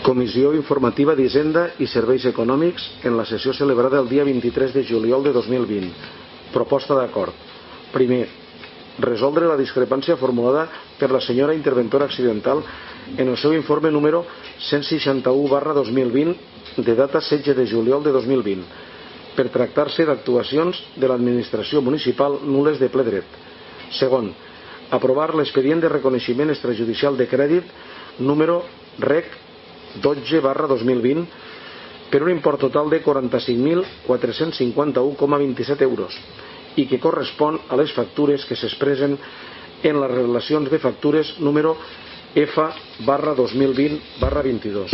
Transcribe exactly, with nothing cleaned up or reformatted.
Comissió informativa d'Hisenda i Serveis Econòmics en la sessió celebrada el dia vint-i-tres de juliol de dos mil vint. Proposta d'acord. Primer, resoldre la discrepància formulada per la senyora interventora accidental en el seu informe número cent seixanta-u barra dos mil vint de data setze de juliol de dos mil vint per tractar-se d'actuacions de l'administració municipal nules de ple dret. Segon, aprovar l'expedient de reconeixement extrajudicial de crèdit número rec dotze barra dos mil vint per un import total de quaranta-cinc mil quatre-cents cinquanta-u coma vint-i-set euros i que correspon a les factures que s'expressen en les relacions de factures número F barra dos mil vint barra vint-i-dos.